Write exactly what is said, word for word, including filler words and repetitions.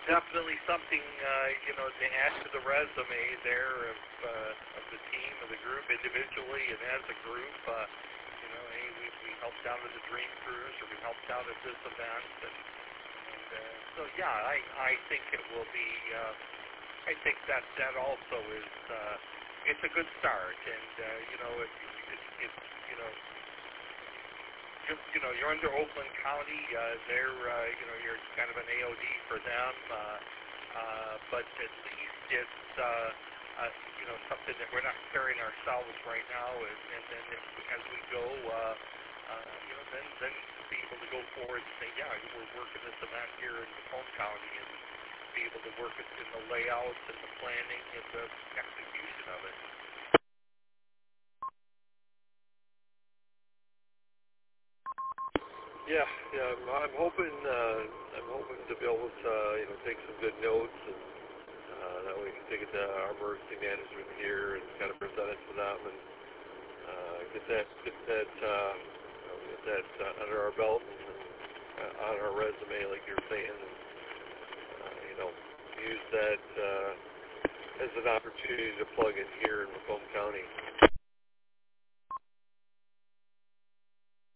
definitely something, uh, you know, to add to the resume there of, uh, of the team, of the group, individually and as a group. Uh, you know, hey, we, we helped out at the Dream Cruise, or we helped out at this event, and, and uh, so yeah, I, I think it will be. Uh, I think that that also is. Uh, it's a good start, and uh, you know, it, it, it, you know. You, you know, you're under Oakland County. Uh, they're, uh, you know, you're kind of an A O D for them, uh, uh, but at least it's, uh, uh, you know, something that we're not carrying ourselves right now. And, and then if, as we go, uh, uh, you know, then then be able to go forward and say, yeah, we're working this event here in Macomb County, and be able to work it in the layouts and the planning and the execution of it. Yeah, yeah. I'm, I'm hoping. Uh, I'm hoping to be able to, uh, you know, take some good notes, and uh, that way we can take it to our emergency management here and kind of present it to them, and uh, get that, get that, uh, get that uh, under our belt and uh, on our resume, like you're saying. And, uh, you know, use that uh, as an opportunity to plug in here in Macomb County.